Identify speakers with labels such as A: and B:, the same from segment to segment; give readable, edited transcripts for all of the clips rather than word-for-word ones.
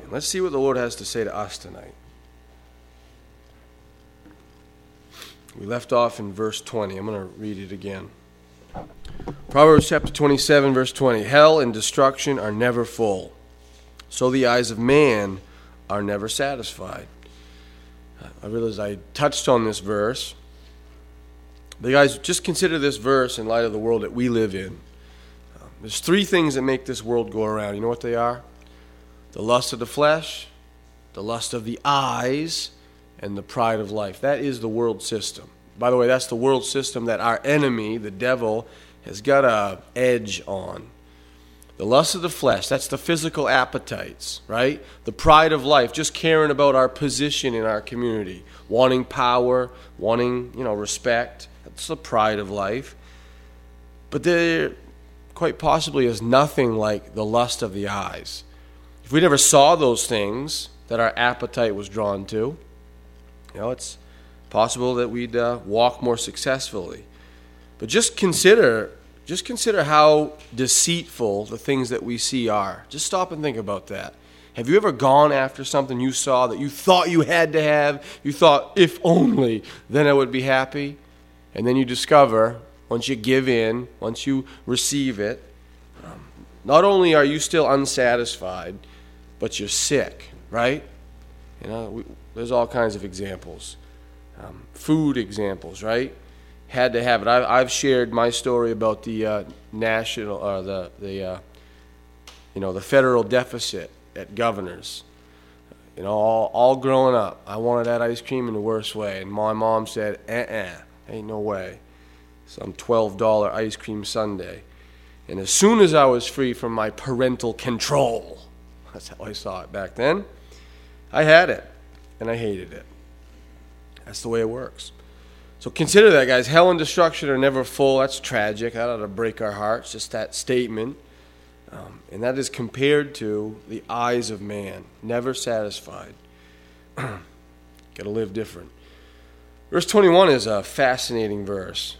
A: Let's see what the Lord has to say to us tonight. We left off in verse 20. I'm going to read it again. Proverbs chapter 27, verse 20. Hell and destruction are never full, so the eyes of man are never satisfied. I realize I touched on this verse. But guys, just consider this verse in light of the world that we live in. There's three things that make this world go around. You know what they are? The lust of the flesh, the lust of the eyes, and the pride of life. That is the world system. By the way, that's the world system that our enemy, the devil, has got an edge on. The lust of the flesh, that's the physical appetites, right? The pride of life, just caring about our position in our community, wanting power, wanting, respect. That's the pride of life. But there quite possibly is nothing like the lust of the eyes. If we never saw those things that our appetite was drawn to, it's possible that we'd walk more successfully. But just consider how deceitful the things that we see are. Just stop and think about that. Have you ever gone after something you saw that you thought you had to have? You thought, if only, then I would be happy. And then you discover, once you give in, once you receive it, not only are you still unsatisfied, but you're sick, right? There's all kinds of examples. Food examples, right? Had to have it. I've shared my story about the the federal deficit at Governor's. All growing up, I wanted that ice cream in the worst way, and my mom said, ain't no way. Some $12 ice cream sundae. And as soon as I was free from my parental control, that's how I saw it back then, I had it, and I hated it. That's the way it works. So consider that, guys. Hell and destruction are never full. That's tragic. That ought to break our hearts, just that statement. And that is compared to the eyes of man, never satisfied. Got to live different. Verse 21 is a fascinating verse,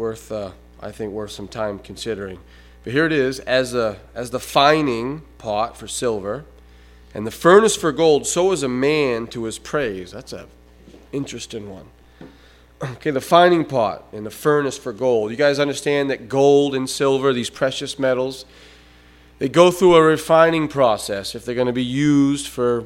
A: I think worth some time considering. But here it is, as the fining pot for silver, and the furnace for gold, so is a man to his praise. That's an interesting one. Okay, the fining pot and the furnace for gold. You guys understand that gold and silver, these precious metals, they go through a refining process if they're going to be used for,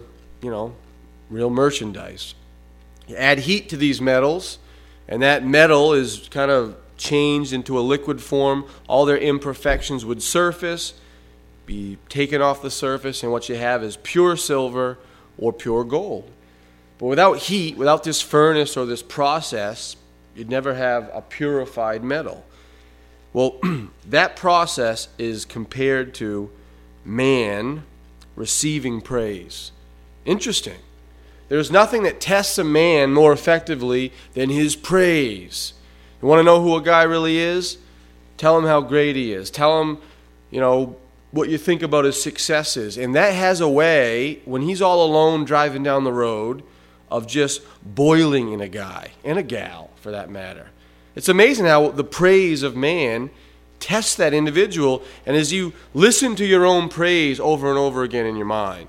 A: real merchandise. You add heat to these metals, and that metal is kind of changed into a liquid form. All their imperfections would surface, be taken off the surface, and what you have is pure silver or pure gold. But without heat, without this furnace or this process, you'd never have a purified metal. Well, that process is compared to man receiving praise. Interesting. There's nothing that tests a man more effectively than his praise. You want to know who a guy really is? Tell him how great he is. Tell him, what you think about his successes. And that has a way, when he's all alone driving down the road, of just boiling in a guy, and a gal for that matter. It's amazing how the praise of man tests that individual, and as you listen to your own praise over and over again in your mind,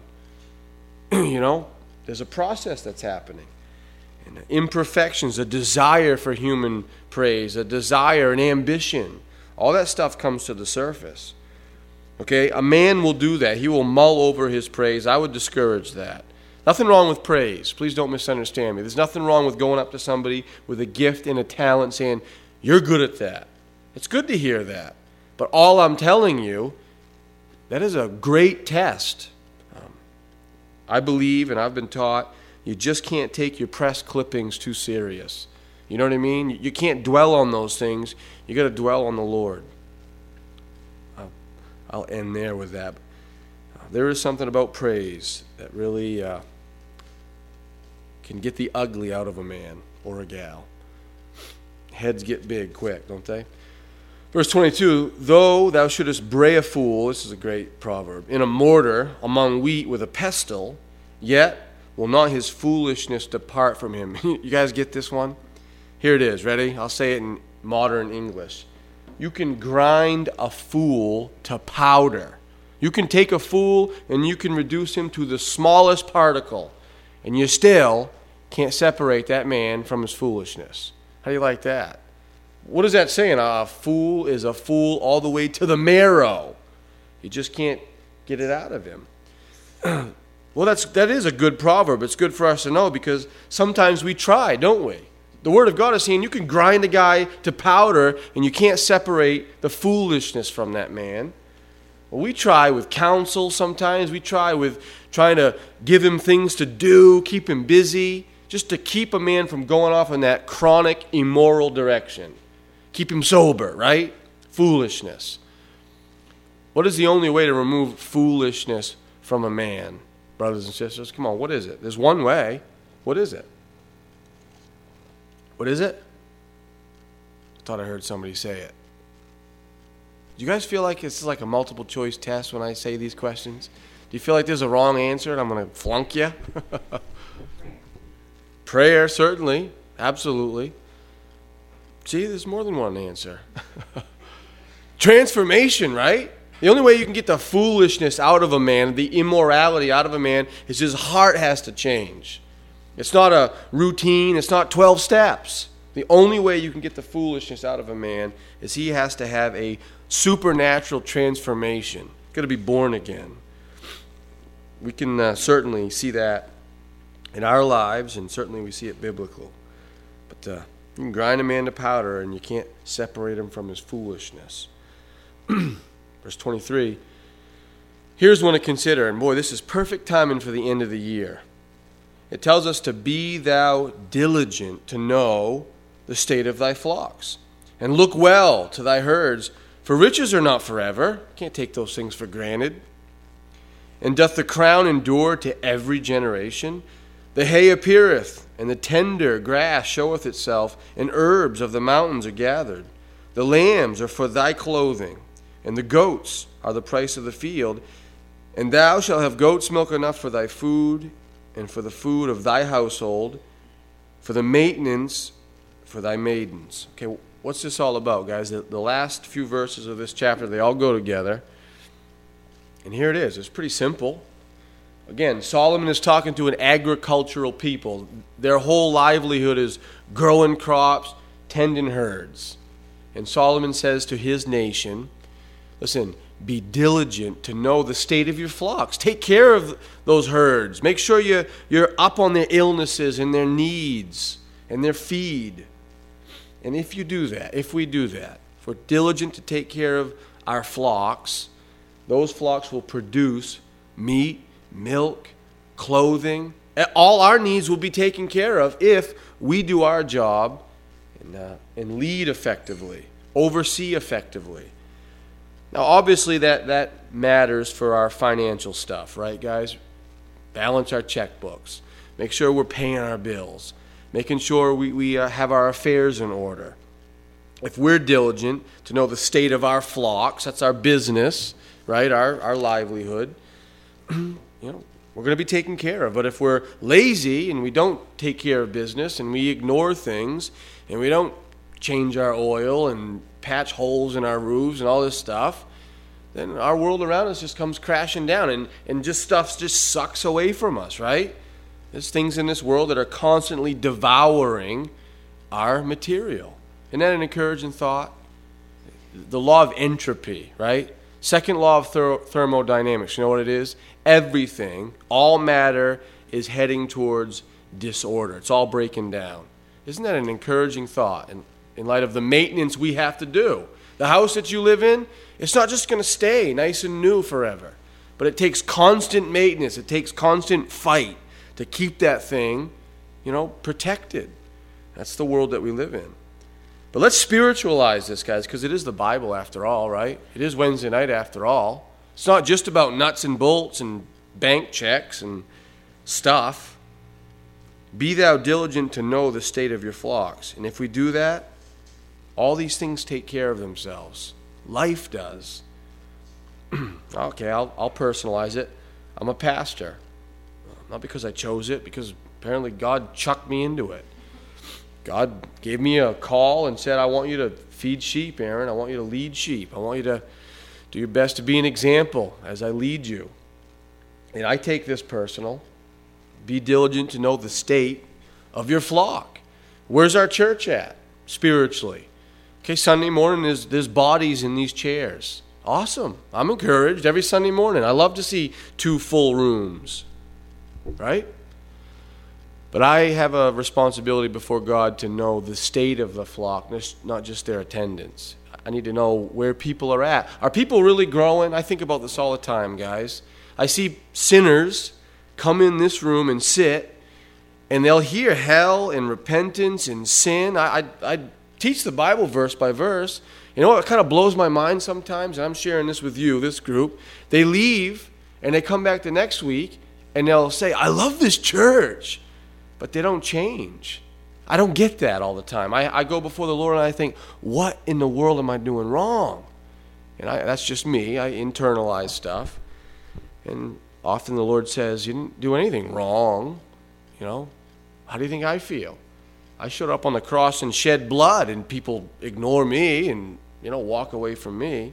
A: there's a process that's happening. And imperfections, a desire for human praise, a desire, an ambition, all that stuff comes to the surface. Okay, a man will do that. He will mull over his praise. I would discourage that. Nothing wrong with praise. Please don't misunderstand me. There's nothing wrong with going up to somebody with a gift and a talent saying, you're good at that. It's good to hear that. But all I'm telling you, that is a great test. I believe, and I've been taught, you just can't take your press clippings too serious. You know what I mean? You can't dwell on those things. You got to dwell on the Lord. I'll end there with that. There is something about praise that really can get the ugly out of a man or a gal. Heads get big quick, don't they? Verse 22, though thou shouldest bray a fool, this is a great proverb, in a mortar among wheat with a pestle, yet will not his foolishness depart from him. You guys get this one? Here it is. Ready? I'll say it in modern English. You can grind a fool to powder, You can take a fool and you can reduce him to the smallest particle, and you still can't separate that man from his foolishness. How do you like that? What is that saying? A fool is a fool all the way to the marrow. You just can't get it out of him. Well, that is a good proverb. It's good for us to know because sometimes we try, don't we? The Word of God is saying you can grind a guy to powder and you can't separate the foolishness from that man. Well, we try with counsel sometimes. We try with trying to give him things to do, keep him busy, just to keep a man from going off in that chronic, immoral direction. Keep him sober, right? Foolishness. What is the only way to remove foolishness from a man, brothers and sisters? Come on, what is it? There's one way. What is it? What is it? I thought I heard somebody say it. Do you guys feel like it's like a multiple choice test when I say these questions? Do you feel like there's a wrong answer and I'm going to flunk you? Prayer, certainly. Absolutely. See, there's more than one answer. Transformation, right? The only way you can get the foolishness out of a man, the immorality out of a man, is his heart has to change. It's not a routine. It's not 12 steps. The only way you can get the foolishness out of a man is he has to have a supernatural transformation. Got to be born again. We can certainly see that in our lives, and certainly we see it biblical. But you can grind a man to powder, and you can't separate him from his foolishness. Verse 23, here's one to consider, and boy, this is perfect timing for the end of the year. It tells us to be thou diligent to know the state of thy flocks, and look well to thy herds, for riches are not forever. Can't take those things for granted. And doth the crown endure to every generation? The hay appeareth, and the tender grass showeth itself, and herbs of the mountains are gathered. The lambs are for thy clothing, and the goats are the price of the field. And thou shalt have goat's milk enough for thy food, and for the food of thy household, for the maintenance for thy maidens. Okay, what's this all about, guys? The last few verses of this chapter, they all go together. And here it is. It's pretty simple. Again, Solomon is talking to an agricultural people. Their whole livelihood is growing crops, tending herds. And Solomon says to his nation, listen, be diligent to know the state of your flocks. Take care of those herds. Make sure you're up on their illnesses and their needs and their feed. And if you do that, if we do that, if we're diligent to take care of our flocks, those flocks will produce meat, milk, clothing. All our needs will be taken care of if we do our job and lead effectively, oversee effectively. Now, obviously, that matters for our financial stuff, right, guys? Balance our checkbooks. Make sure we're paying our bills. Making sure we have our affairs in order. If we're diligent to know the state of our flocks, that's our business, right, our livelihood, we're going to be taken care of. But if we're lazy and we don't take care of business and we ignore things and we don't change our oil and patch holes in our roofs and all this stuff, then our world around us just comes crashing down and just stuff just sucks away from us, right? There's things in this world that are constantly devouring our material. Isn't that an encouraging thought? The law of entropy, right? Second law of thermodynamics, you know what it is? Everything, all matter is heading towards disorder. It's all breaking down. Isn't that an encouraging thought in light of the maintenance we have to do? The house that you live in, it's not just going to stay nice and new forever, but it takes constant maintenance. It takes constant fight to keep that thing, protected. That's the world that we live in. But let's spiritualize this, guys, because it is the Bible after all, right? It is Wednesday night after all. It's not just about nuts and bolts and bank checks and stuff. Be thou diligent to know the state of your flocks. And if we do that, all these things take care of themselves. Life does. Okay, I'll personalize it. I'm a pastor. Not because I chose it, because apparently God chucked me into it. God gave me a call and said, I want you to feed sheep, Aaron. I want you to lead sheep. I want you to Do your best to be an example as I lead you. And I take this personal. Be diligent to know the state of your flock. Where's our church at spiritually? Okay, Sunday morning there's bodies in these chairs. Awesome. I'm encouraged every Sunday morning. I love to see 2 full rooms. Right? But I have a responsibility before God to know the state of the flock, not just their attendance. I need to know where people are at. Are people really growing? I think about this all the time, guys. I see sinners come in this room and sit, and they'll hear hell and repentance and sin. I teach the Bible verse by verse. You know, it kind of blows my mind sometimes, and I'm sharing this with you, this group. They leave, and they come back the next week, and they'll say, I love this church. But they don't change. I don't get that all the time. I go before the Lord and I think, what in the world am I doing wrong? And that's just me. I internalize stuff. And often the Lord says, you didn't do anything wrong. You know, how do you think I feel? I showed up on the cross and shed blood, and people ignore me and, walk away from me.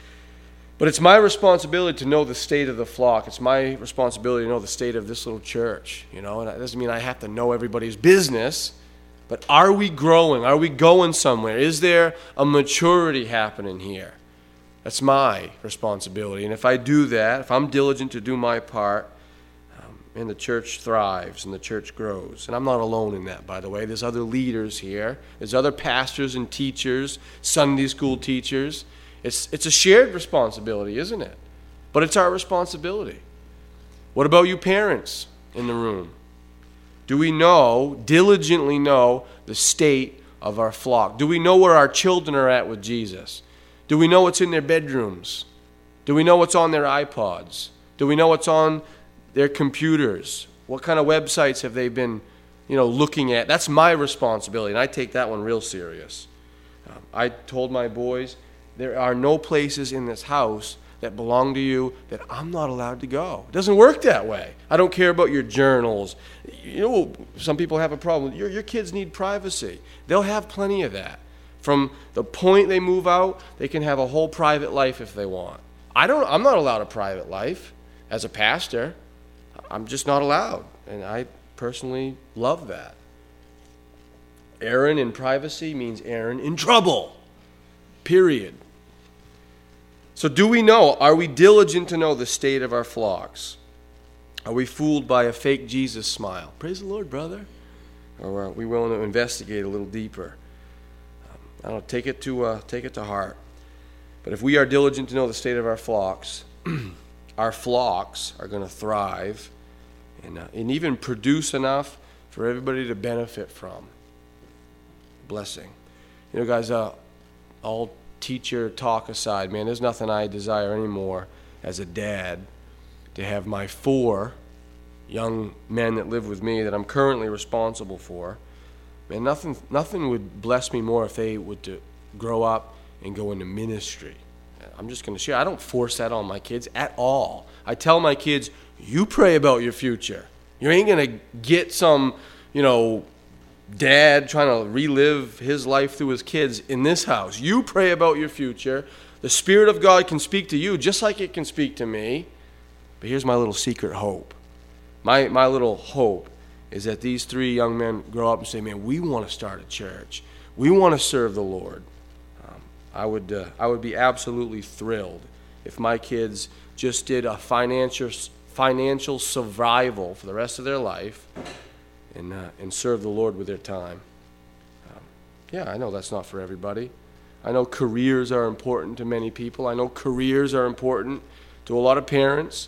A: But it's my responsibility to know the state of the flock. It's my responsibility to know the state of this little church, and that doesn't mean I have to know everybody's business, but are we growing? Are we going somewhere? Is there a maturity happening here? That's my responsibility. And if I do that, if I'm diligent to do my part, and the church thrives and the church grows. And I'm not alone in that, by the way. There's other leaders here. There's other pastors and teachers, Sunday school teachers. It's a shared responsibility, isn't it? But it's our responsibility. What about you parents in the room? Do we diligently know the state of our flock? Do we know where our children are at with Jesus? Do we know what's in their bedrooms? Do we know what's on their iPods? Do we know what's on their computers? What kind of websites have they been, looking at? That's my responsibility, and I take that one real serious. I told my boys, there are no places in this house that belong to you that I'm not allowed to go. It doesn't work that way. I don't care about your journals. Some people have a problem. Your kids need privacy. They'll have plenty of that. From the point they move out, they can have a whole private life if they want. I'm not allowed a private life as a pastor. I'm just not allowed. And I personally love that. Aaron in privacy means Aaron in trouble. Period. So do we know? Are we diligent to know the state of our flocks? Are we fooled by a fake Jesus smile? Praise the Lord, brother. Or are we willing to investigate a little deeper? I don't take it to heart. But if we are diligent to know the state of our flocks are going to thrive and even produce enough for everybody to benefit from. Blessing. Guys, all teacher talk aside, man, there's nothing I desire anymore as a dad to have my 4 young men that live with me that I'm currently responsible for. Man, nothing would bless me more if they would to grow up and go into ministry. I'm just going to share. I don't force that on my kids at all. I tell my kids, you pray about your future. You ain't going to get some, dad trying to relive his life through his kids in this house. You pray about your future. The Spirit of God can speak to you just like it can speak to me. But here's my little secret hope. My little hope is that these 3 young men grow up and say, man, we want to start a church. We want to serve the Lord. I would be absolutely thrilled if my kids just did a financial survival for the rest of their life and serve the Lord with their time. I know that's not for everybody. I know careers are important to many people. I know careers are important to a lot of parents.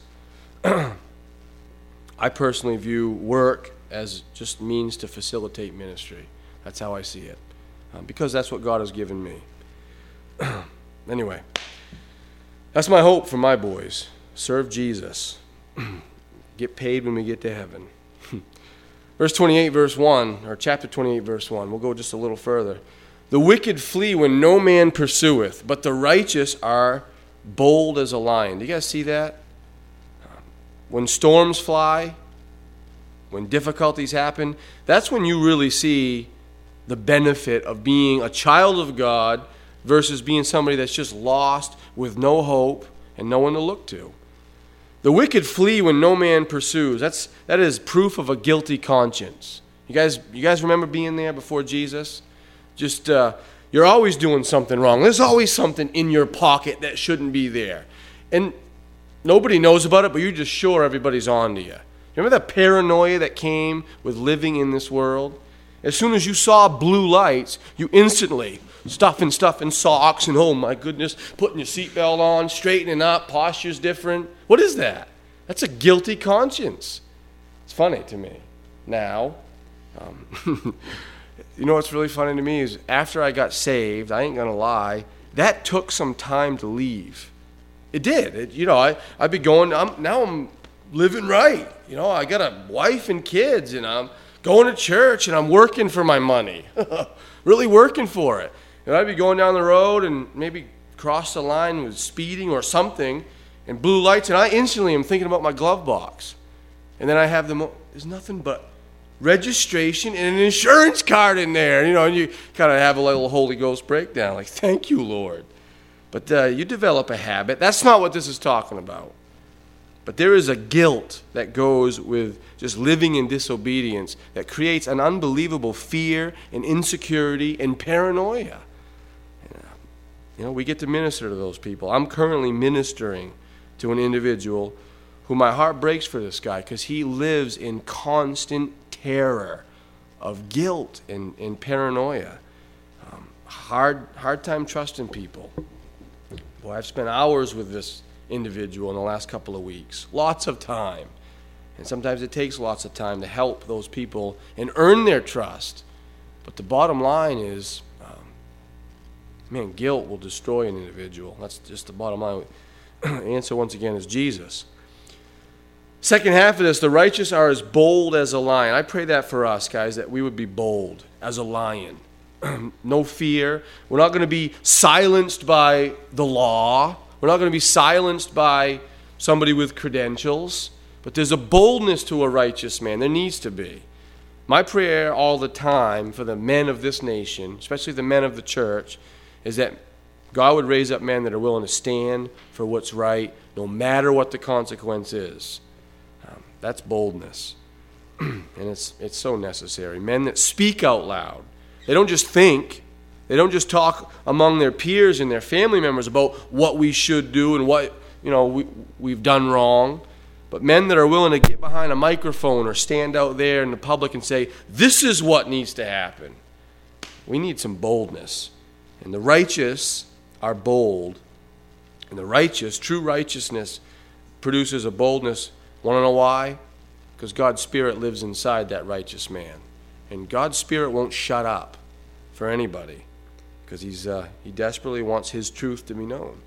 A: I personally view work as just means to facilitate ministry. That's how I see it, because that's what God has given me. Anyway, that's my hope for my boys. Serve Jesus. Get paid when we get to heaven. Verse 28, verse 1, or chapter 28, verse 1. We'll go just a little further. The wicked flee when no man pursueth, but the righteous are bold as a lion. Do you guys see that? When storms fly, when difficulties happen, that's when you really see the benefit of being a child of God, versus being somebody that's just lost with no hope and no one to look to. The wicked flee when no man pursues. That is proof of a guilty conscience. You guys remember being there before Jesus? Just you're always doing something wrong. There's always something in your pocket that shouldn't be there. And nobody knows about it, but you're just sure everybody's on to you. Remember that paranoia that came with living in this world? As soon as you saw blue lights, you instantly stuffing socks and, oh my goodness, putting your seatbelt on, straightening up, posture's different. What is that? That's a guilty conscience. It's funny to me. Now, you know what's really funny to me is after I got saved, I ain't going to lie, that took some time to leave. It did. I'd be going, now I'm living right. I got a wife and kids, and I'm going to church, and I'm working for my money. Really working for it. And I'd be going down the road and maybe cross the line with speeding or something, and blue lights, and I instantly am thinking about my glove box. And then I have there's nothing but registration and an insurance card in there. And you kind of have a little Holy Ghost breakdown, like, thank you, Lord. But you develop a habit. That's not what this is talking about. But there is a guilt that goes with just living in disobedience that creates an unbelievable fear and insecurity and paranoia. We get to minister to those people. I'm currently ministering to an individual who my heart breaks for this guy because he lives in constant terror of guilt and paranoia. Hard time trusting people. Boy, I've spent hours with this individual in the last couple of weeks. Lots of time. And sometimes it takes lots of time to help those people and earn their trust. But the bottom line is, guilt will destroy an individual. That's just the bottom line. The answer, once again, is Jesus. Second half of this, the righteous are as bold as a lion. I pray that for us, guys, that we would be bold as a lion. No fear. We're not going to be silenced by the law. We're not going to be silenced by somebody with credentials. But there's a boldness to a righteous man. There needs to be. My prayer all the time for the men of this nation, especially the men of the church, is that God would raise up men that are willing to stand for what's right, no matter what the consequence is. That's boldness. And it's so necessary. Men that speak out loud. They don't just think. They don't just talk among their peers and their family members about what we should do and what we've done wrong. But men that are willing to get behind a microphone or stand out there in the public and say, this is what needs to happen. We need some boldness. And the righteous are bold. And the righteous, true righteousness, produces a boldness. Want to know why? Because God's Spirit lives inside that righteous man. And God's Spirit won't shut up for anybody. Because he desperately wants his truth to be known.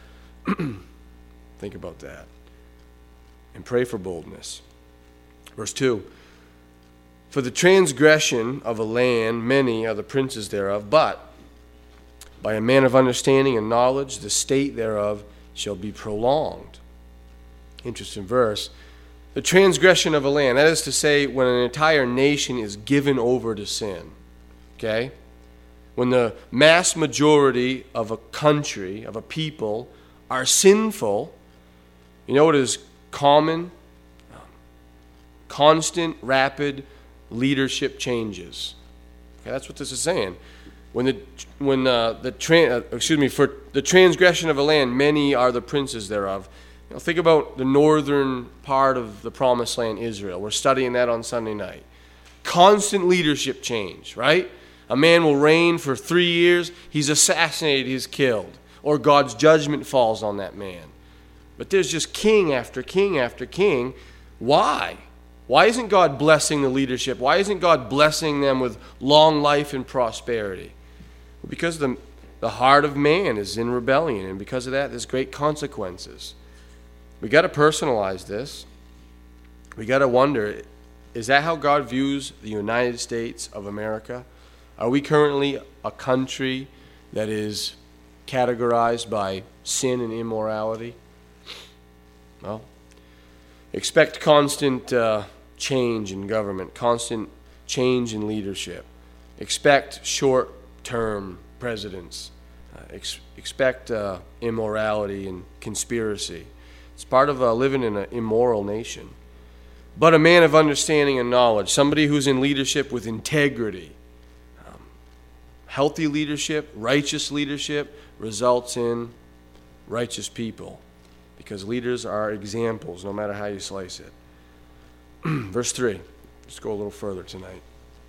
A: Think about that. And pray for boldness. Verse 2. For the transgression of a land, many are the princes thereof, but by a man of understanding and knowledge, the state thereof shall be prolonged. Interesting verse. The transgression of a land, that is to say, when an entire nation is given over to sin. Okay? When the mass majority of a country, of a people, are sinful, you know what is common? Constant, rapid leadership changes. Okay, that's what this is saying. For the transgression of a land, many are the princes thereof. Think about the northern part of the promised land, Israel. We're studying that on Sunday night. Constant leadership change, right? A man will reign for 3 years, he's assassinated, he's killed, or God's judgment falls on that man. But there's just king after king after king. Why? Why isn't God blessing the leadership? Why isn't God blessing them with long life and prosperity? Because the heart of man is in rebellion, and because of that, there's great consequences. We got to personalize this. We got to wonder, is that how God views the United States of America? Are we currently a country that is categorized by sin and immorality? Well, expect constant change in government, constant change in leadership. Expect short-term presidents. expect immorality and conspiracy. It's part of living in an immoral nation. But a man of understanding and knowledge, somebody who's in leadership with integrity, healthy leadership, righteous leadership, results in righteous people. Because leaders are examples, no matter how you slice it. Verse 3. Let's go a little further tonight.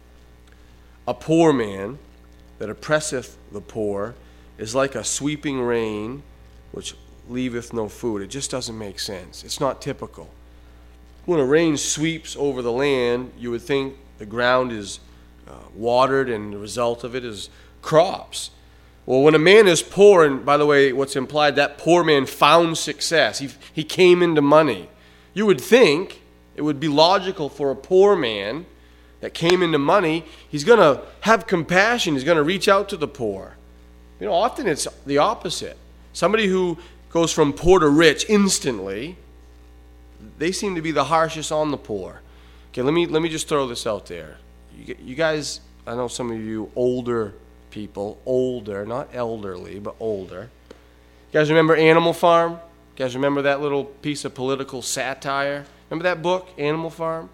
A: A poor man that oppresseth the poor is like a sweeping rain which leaveth no food. It just doesn't make sense. It's not typical. When a rain sweeps over the land, you would think the ground is watered and the result of it is crops. Well, when a man is poor, and by the way, what's implied, that poor man found success. He came into money. You would think it would be logical for a poor man that came into money, he's going to have compassion. He's going to reach out to the poor. Often it's the opposite. Somebody who goes from poor to rich instantly, they seem to be the harshest on the poor. Okay, let me just throw this out there. You guys, I know some of you older people, older, not elderly, but older. You guys remember Animal Farm? You guys remember that little piece of political satire? Remember that book, Animal Farm?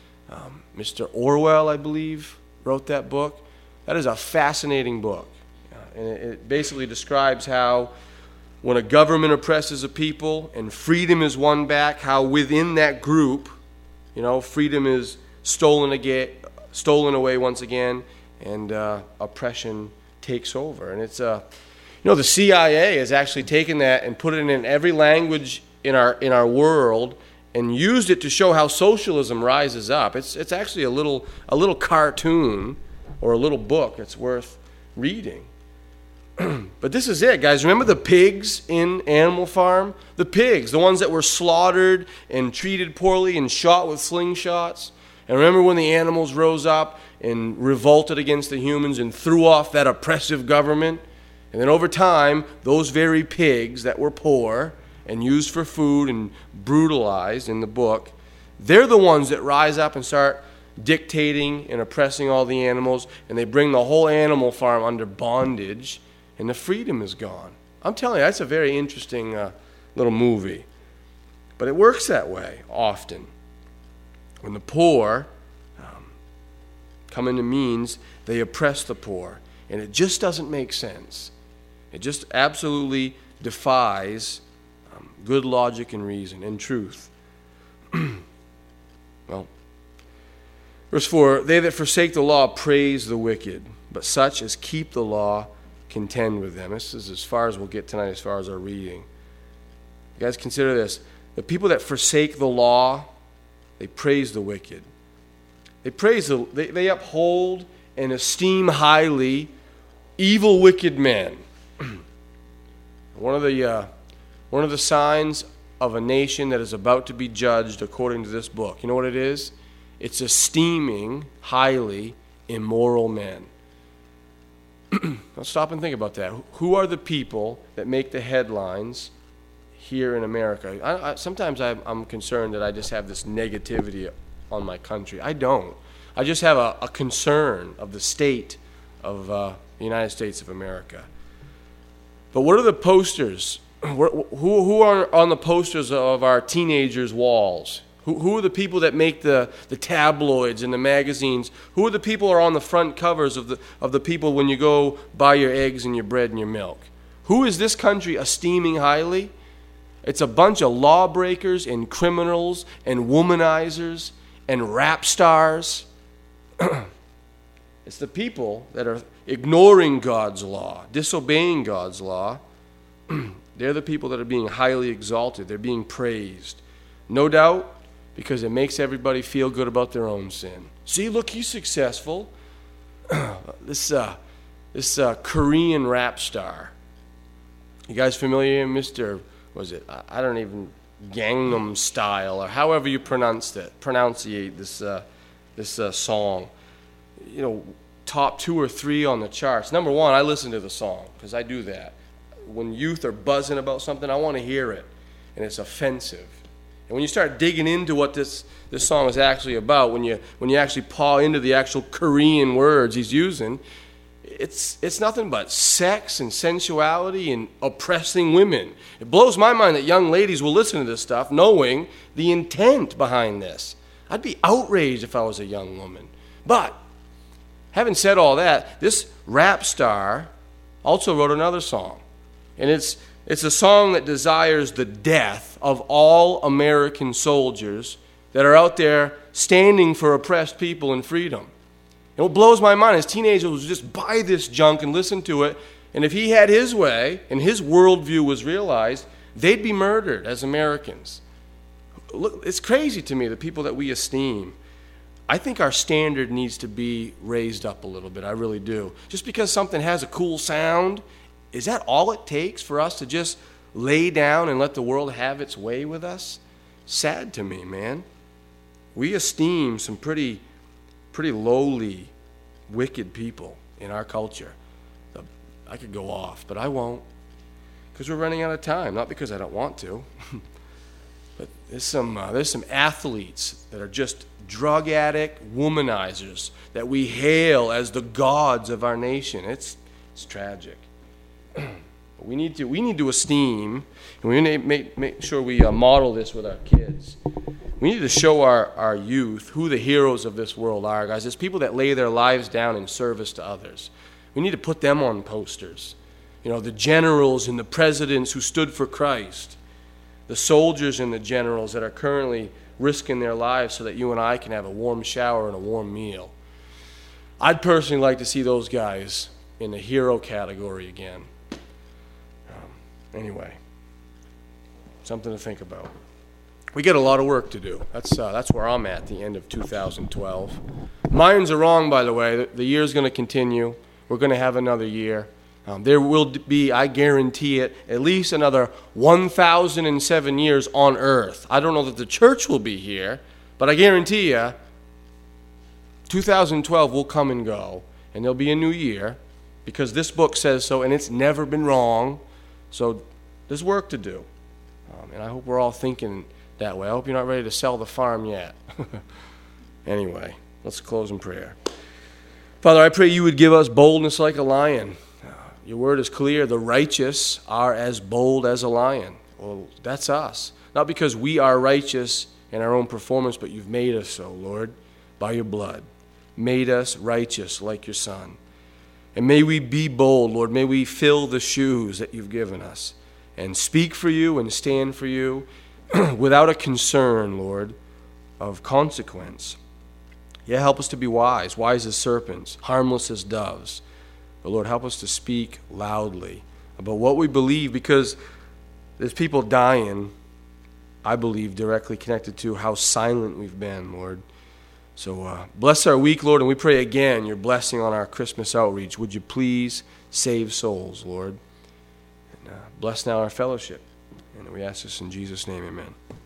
A: Mr. Orwell, I believe, wrote that book. That is a fascinating book. And it basically describes how when a government oppresses a people and freedom is won back, how within that group, freedom is stolen away once again, and oppression takes over. And it's the CIA has actually taken that and put it in every language in our world and used it to show how socialism rises up. It's actually a little cartoon or a little book that's worth reading. But this is it, guys. Remember the pigs in Animal Farm? The pigs, the ones that were slaughtered and treated poorly and shot with slingshots. And remember when the animals rose up and revolted against the humans and threw off that oppressive government? And then over time, those very pigs that were poor and used for food and brutalized in the book, they're the ones that rise up and start dictating and oppressing all the animals, and they bring the whole animal farm under bondage, and the freedom is gone. I'm telling you, that's a very interesting little movie. But it works that way often. When the poor come into means, they oppress the poor. And it just doesn't make sense. It just absolutely defies good logic and reason and truth. Well, verse 4, they that forsake the law praise the wicked, but such as keep the law contend with them. This is as far as we'll get tonight as far as our reading. You guys consider this. The people that forsake the law, they praise the wicked. They uphold and esteem highly evil, wicked men. One of the signs of a nation that is about to be judged according to this book, you know what it is? It's esteeming highly immoral men. Now stop and think about that. Who are the people that make the headlines here in America? Sometimes I'm concerned that I just have this negativity on my country. I don't. I just have a concern of the state of the United States of America. But what are the posters? Who are on the posters of our teenagers' walls? Who are the people that make the tabloids and the magazines? Who are the people who are on the front covers of the people when you go buy your eggs and your bread and your milk? Who is this country esteeming highly? It's a bunch of lawbreakers and criminals and womanizers and rap stars. It's the people that are ignoring God's law, disobeying God's law. They're the people that are being highly exalted. They're being praised. No doubt, because it makes everybody feel good about their own sin. See, look, he's successful. This Korean rap star. You guys familiar with Mr. I don't even, Gangnam Style, or however you pronunciate this song. Top 2 or 3 on the charts. Number 1, I listen to the song, because I do that. When youth are buzzing about something, I want to hear it, and it's offensive. And when you start digging into what this song is actually about, when you actually paw into the actual Korean words he's using, it's nothing but sex and sensuality and oppressing women. It blows my mind that young ladies will listen to this stuff knowing the intent behind this. I'd be outraged if I was a young woman. But, having said all that, this rap star also wrote another song. And it's a song that desires the death of all American soldiers that are out there standing for oppressed people and freedom. And what blows my mind is teenagers would just buy this junk and listen to it, and if he had his way and his worldview was realized, they'd be murdered as Americans. Look, it's crazy to me, the people that we esteem. I think our standard needs to be raised up a little bit. I really do. Just because something has a cool sound, is that all it takes for us to just lay down and let the world have its way with us? Sad to me, man. We esteem some pretty lowly, wicked people in our culture. I could go off, but I won't, because we're running out of time. Not because I don't want to, but there's some athletes that are just drug addict womanizers that we hail as the gods of our nation. It's tragic. But we need to esteem, and we need to make sure we model this with our kids. We need to show our youth who the heroes of this world are, guys. There's people that lay their lives down in service to others. We need to put them on posters. You know, the generals and the presidents who stood for Christ, the soldiers and the generals that are currently risking their lives so that you and I can have a warm shower and a warm meal. I'd personally like to see those guys in the hero category again. Anyway, something to think about. We got a lot of work to do. That's where I'm at the end of 2012. Mayans are wrong, by the way. The year's going to continue. We're going to have another year. There will be, I guarantee it, at least another 1,007 years on earth. I don't know that the church will be here, but I guarantee you 2012 will come and go, and there'll be a new year because this book says so, and it's never been wrong. So there's work to do, and I hope we're all thinking that way. I hope you're not ready to sell the farm yet. Anyway, let's close in prayer. Father, I pray you would give us boldness like a lion. Your word is clear. The righteous are as bold as a lion. Well, that's us. Not because we are righteous in our own performance, but you've made us so, Lord, by your blood. Made us righteous like your Son. And may we be bold, Lord. May we fill the shoes that you've given us and speak for you and stand for you without a concern, Lord, of consequence. Yeah, help us to be wise as serpents, harmless as doves. But Lord, help us to speak loudly about what we believe, because there's people dying, I believe, directly connected to how silent we've been, Lord. So bless our week, Lord, and we pray again your blessing on our Christmas outreach. Would you please save souls, Lord? And bless now our fellowship. And we ask this in Jesus' name, amen.